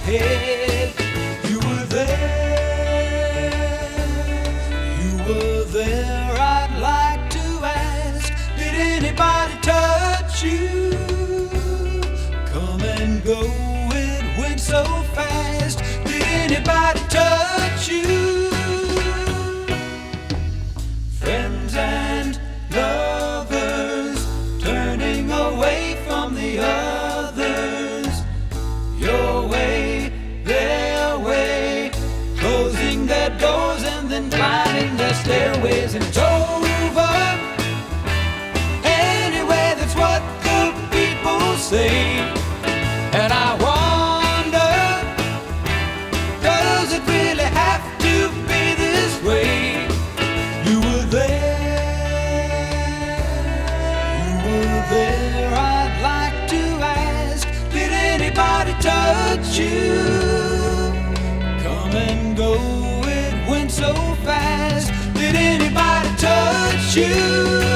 head. You were there, you were there. I'd like to ask, did anybody touch you? Come and go, it went so fast. Did anybody touch you? Friends and lovers turning away from the others. Your way, their way, closing their doors and then climbing their stairways. And it's over. Anyway, that's what the people say. And I wonder, does it really have to be this way? You were there, you were there. I'd like to ask, did anybody touch you? Come and go, it went so fast. Did anybody touch you?